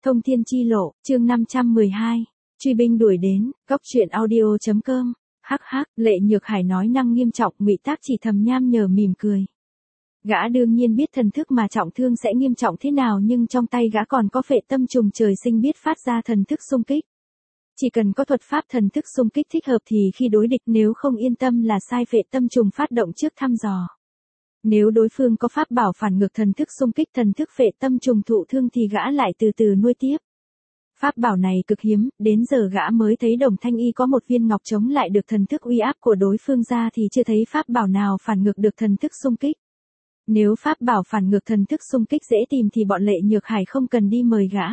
Thông thiên chi lộ, chương 512. Truy binh đuổi đến, góc truyện audio.com. Hắc hắc, Lệ Nhược Hải nói năng nghiêm trọng, Ngụy Tác chỉ thầm nham nhở mỉm cười. Gã đương nhiên biết thần thức mà trọng thương sẽ nghiêm trọng thế nào, nhưng trong tay gã còn có phệ tâm trùng trời sinh biết phát ra thần thức xung kích. Chỉ cần có thuật pháp thần thức xung kích thích hợp thì khi đối địch nếu không yên tâm là sai, phệ tâm trùng phát động trước thăm dò. Nếu đối phương có pháp bảo phản ngược thần thức xung kích, thần thức phệ tâm trùng thụ thương thì gã lại từ từ nuôi tiếp. Pháp bảo này cực hiếm, đến giờ gã mới thấy Đồng Thanh Y có một viên ngọc chống lại được thần thức uy áp của đối phương ra thì chưa thấy pháp bảo nào phản ngược được thần thức xung kích. Nếu pháp bảo phản ngược thần thức xung kích dễ tìm thì bọn Lệ Nhược Hải không cần đi mời gã.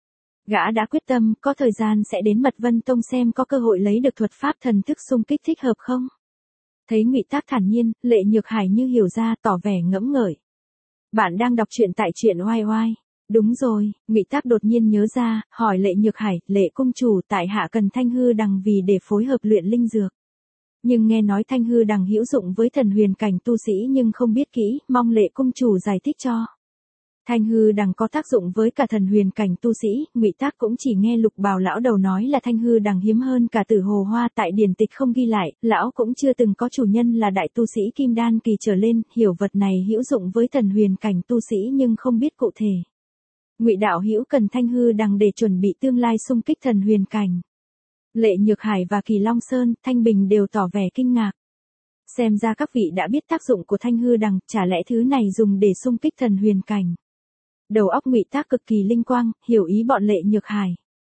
Gã đã quyết tâm, có thời gian sẽ đến Mật Vân Tông xem có cơ hội lấy được thuật pháp thần thức xung kích thích hợp không. Thấy Ngụy Tác thản nhiên, Lệ Nhược Hải như hiểu ra, tỏ vẻ ngẫm ngợi. Bạn đang đọc truyện tại truyện oai oai. Đúng rồi, Ngụy Tác đột nhiên nhớ ra, hỏi Lệ Nhược Hải, Lệ cung chủ, tại hạ cần thanh hư đằng vì để phối hợp luyện linh dược. Nhưng nghe nói thanh hư đằng hữu dụng với thần huyền cảnh tu sĩ nhưng không biết kỹ, mong Lệ cung chủ giải thích cho. Thanh hư đằng có tác dụng với cả thần huyền cảnh tu sĩ, Ngụy Tác cũng chỉ nghe Lục Bào lão đầu nói là thanh hư đằng hiếm hơn cả Tử Hồ Hoa, tại điển tịch không ghi lại, lão cũng chưa từng có chủ nhân là đại tu sĩ kim đan kỳ trở lên, hiểu vật này hữu dụng với thần huyền cảnh tu sĩ nhưng không biết cụ thể. Ngụy đạo hữu cần thanh hư đằng để chuẩn bị tương lai xung kích thần huyền cảnh. Lệ Nhược Hải và Kỳ Long Sơn, Thanh Bình đều tỏ vẻ kinh ngạc. Xem ra các vị đã biết tác dụng của thanh hư đằng, chả lẽ thứ này dùng để xung kích thần huyền cảnh. Đầu óc Ngụy Tác cực kỳ linh quang, hiểu ý bọn Lệ Nhược Hải.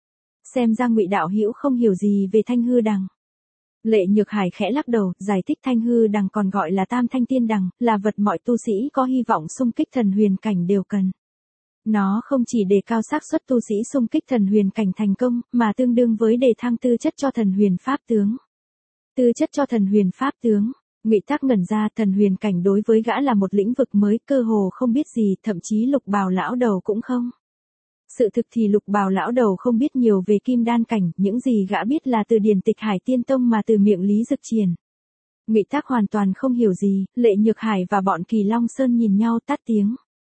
Xem ra Ngụy đạo hữu không hiểu gì về thanh hư đằng. Lệ Nhược Hải khẽ lắc đầu, giải thích thanh hư đằng còn gọi là Tam Thanh Tiên đằng, là vật mọi tu sĩ có hy vọng xung kích thần huyền cảnh đều cần. Nó không chỉ đề cao xác suất tu sĩ xung kích thần huyền cảnh thành công, mà tương đương với đề thăng tư chất cho thần huyền pháp tướng. Tư chất cho thần huyền pháp tướng. Ngụy Tác ngẩn ra, thần huyền cảnh đối với gã là một lĩnh vực mới, cơ hồ không biết gì, thậm chí Lục Bào lão đầu cũng không. Sự thực thì Lục Bào lão đầu không biết nhiều về kim đan cảnh, những gì gã biết là từ điển tịch Hải Tiên Tông mà từ miệng Lý Dực Triển. Ngụy Tác hoàn toàn không hiểu gì, Lệ Nhược Hải và bọn Kỳ Long Sơn nhìn nhau tắt tiếng.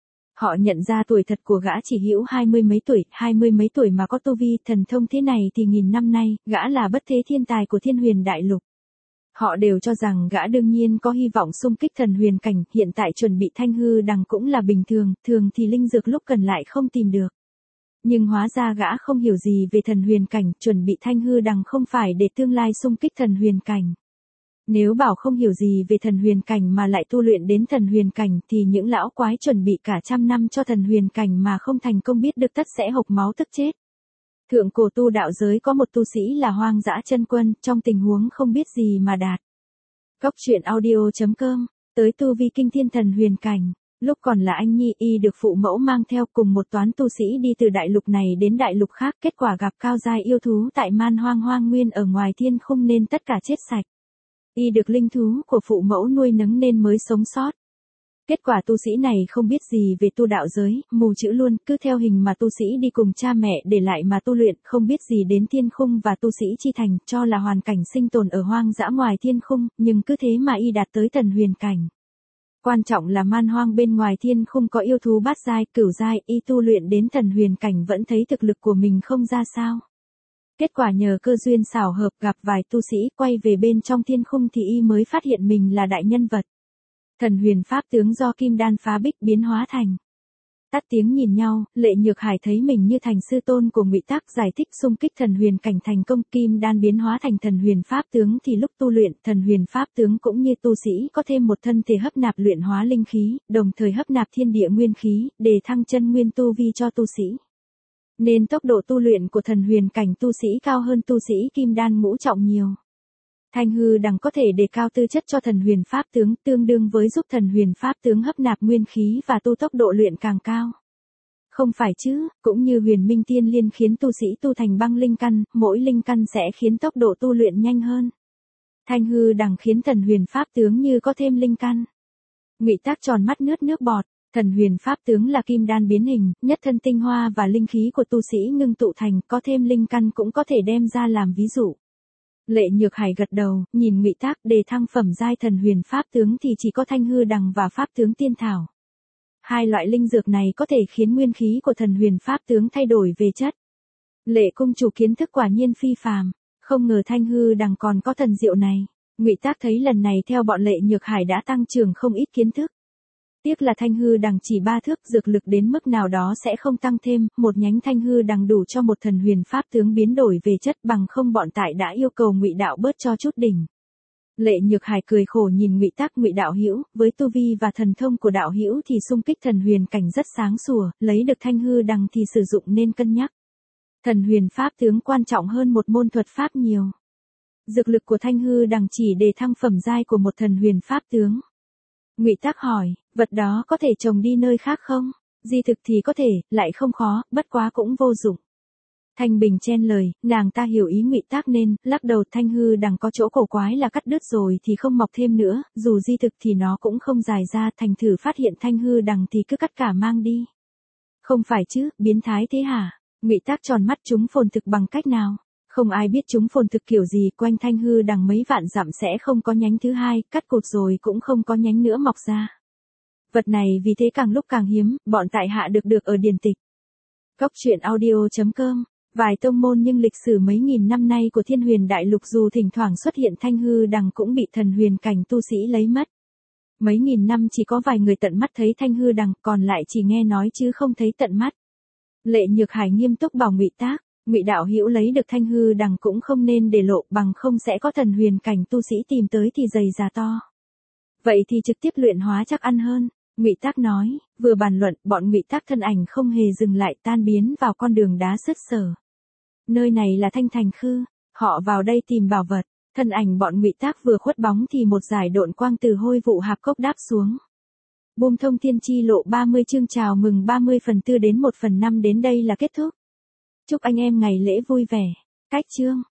Họ nhận ra tuổi thật của gã chỉ hữu 20 mấy tuổi mà có tu vi thần thông thế này thì nghìn năm nay, gã là bất thế thiên tài của Thiên Huyền Đại Lục. Họ đều cho rằng gã đương nhiên có hy vọng xung kích thần huyền cảnh, hiện tại chuẩn bị thanh hư đằng cũng là bình thường, thường thì linh dược lúc cần lại không tìm được. Nhưng hóa ra gã không hiểu gì về thần huyền cảnh, chuẩn bị thanh hư đằng không phải để tương lai xung kích thần huyền cảnh. Nếu bảo không hiểu gì về thần huyền cảnh mà lại tu luyện đến thần huyền cảnh thì những lão quái chuẩn bị cả trăm năm cho thần huyền cảnh mà không thành công biết được tất sẽ hộc máu tức chết. Thượng cổ tu đạo giới có một tu sĩ là Hoang Dã Chân Quân, trong tình huống không biết gì mà đạt. Góc truyện audio.com, tới tu vi kinh thiên thần huyền cảnh. Lúc còn là anh nhi, y được phụ mẫu mang theo cùng một toán tu sĩ đi từ đại lục này đến đại lục khác, kết quả gặp cao giai yêu thú tại Man Hoang Hoang Nguyên ở ngoài thiên khung nên tất cả chết sạch. Y được linh thú của phụ mẫu nuôi nấng nên mới sống sót. Kết quả tu sĩ này không biết gì về tu đạo giới, mù chữ luôn, cứ theo hình mà tu sĩ đi cùng cha mẹ để lại mà tu luyện, không biết gì đến thiên khung và tu sĩ chi thành, cho là hoàn cảnh sinh tồn ở hoang dã ngoài thiên khung, nhưng cứ thế mà y đạt tới thần huyền cảnh. Quan trọng là man hoang bên ngoài thiên khung có yêu thú bát giai, cửu giai, y tu luyện đến thần huyền cảnh vẫn thấy thực lực của mình không ra sao. Kết quả nhờ cơ duyên xảo hợp gặp vài tu sĩ quay về bên trong thiên khung thì y mới phát hiện mình là đại nhân vật. Thần huyền pháp tướng do kim đan phá bích biến hóa thành. Tắt tiếng nhìn nhau, Lệ Nhược Hải thấy mình như thành sư tôn của Ngụy Tác giải thích xung kích thần huyền cảnh thành công, kim đan biến hóa thành thần huyền pháp tướng thì lúc tu luyện thần huyền pháp tướng cũng như tu sĩ có thêm một thân thể hấp nạp luyện hóa linh khí, đồng thời hấp nạp thiên địa nguyên khí, để thăng chân nguyên tu vi cho tu sĩ. Nên tốc độ tu luyện của thần huyền cảnh tu sĩ cao hơn tu sĩ kim đan ngũ trọng nhiều. Thanh hư đằng có thể đề cao tư chất cho thần huyền pháp tướng, tương đương với giúp thần huyền pháp tướng hấp nạp nguyên khí và tu tốc độ luyện càng cao. Không phải chứ, cũng như Huyền Minh Tiên Liên khiến tu sĩ tu thành băng linh căn, mỗi linh căn sẽ khiến tốc độ tu luyện nhanh hơn. Thanh hư đằng khiến thần huyền pháp tướng như có thêm linh căn. Ngụy Tác tròn mắt nước bọt. Thần huyền pháp tướng là kim đan biến hình, nhất thân tinh hoa và linh khí của tu sĩ ngưng tụ thành, có thêm linh căn cũng có thể đem ra làm ví dụ. Lệ Nhược Hải gật đầu, nhìn Ngụy Tác, đề thăng phẩm giai thần huyền pháp tướng thì chỉ có thanh hư đằng và pháp tướng tiên thảo. Hai loại linh dược này có thể khiến nguyên khí của thần huyền pháp tướng thay đổi về chất. Lệ cung chủ kiến thức quả nhiên phi phàm, không ngờ Thanh Hư Đằng còn có thần diệu này. Ngụy Tác thấy lần này theo bọn Lệ Nhược Hải đã tăng trưởng không ít kiến thức. Tiếc là Thanh Hư Đằng chỉ 3 thước, dược lực đến mức nào đó sẽ không tăng thêm, một nhánh Thanh Hư Đằng đủ cho một thần huyền pháp tướng biến đổi về chất, bằng không bọn tại đã yêu cầu Ngụy đạo bớt cho chút đỉnh. Lệ Nhược Hải cười khổ nhìn Ngụy Tác, Ngụy đạo hữu, với tu vi và thần thông của đạo hữu thì xung kích thần huyền cảnh rất sáng sủa, lấy được Thanh Hư Đằng thì sử dụng nên cân nhắc. Thần huyền pháp tướng quan trọng hơn một môn thuật pháp nhiều. Dược lực của Thanh Hư Đằng chỉ để thăng phẩm giai của một thần huyền pháp tướng. Ngụy Tác hỏi, vật đó có thể trồng đi nơi khác không? Di thực thì có thể, lại không khó, bất quá cũng vô dụng. Thanh Bình chen lời, nàng ta hiểu ý Ngụy Tác nên lắc đầu. Thanh Hư Đằng có chỗ cổ quái là cắt đứt rồi thì không mọc thêm nữa, dù di thực thì nó cũng không dài ra, thành thử phát hiện Thanh Hư Đằng thì cứ cắt cả mang đi. Không phải chứ, biến thái thế hả? Ngụy Tác tròn mắt, chúng phồn thực bằng cách nào? Không ai biết chúng phồn thực kiểu gì, quanh Thanh Hư Đằng mấy vạn dặm sẽ không có nhánh thứ hai, cắt cụt rồi cũng không có nhánh nữa mọc ra. Vật này vì thế càng lúc càng hiếm, bọn tại hạ được ở điển tịch. Cóc truyện audio.com. Vài tông môn nhưng lịch sử mấy nghìn năm nay của Thiên Huyền Đại Lục dù thỉnh thoảng xuất hiện Thanh Hư Đằng cũng bị thần huyền cảnh tu sĩ lấy mất. Mấy nghìn năm chỉ có vài người tận mắt thấy Thanh Hư Đằng, còn lại chỉ nghe nói chứ không thấy tận mắt. Lệ Nhược Hải nghiêm túc bảo Ngụy Tác, Ngụy đạo hữu lấy được Thanh Hư Đằng cũng không nên để lộ, bằng không sẽ có thần huyền cảnh tu sĩ tìm tới thì dày già to. Vậy thì trực tiếp luyện hóa chắc ăn hơn. Ngụy Tác nói, vừa bàn luận, bọn Ngụy Tác thân ảnh không hề dừng lại, tan biến vào con đường đá sứt sờ. Nơi này là Thanh Thành Khư, họ vào đây tìm bảo vật. Thân ảnh bọn Ngụy Tác vừa khuất bóng thì một dải độn quang từ hôi vụ hạp cốc đáp xuống. Bùm thông thiên chi lộ 30 chương chào mừng 30/4 đến 1/5 đến đây là kết thúc. Chúc anh em ngày lễ vui vẻ. Cách chương.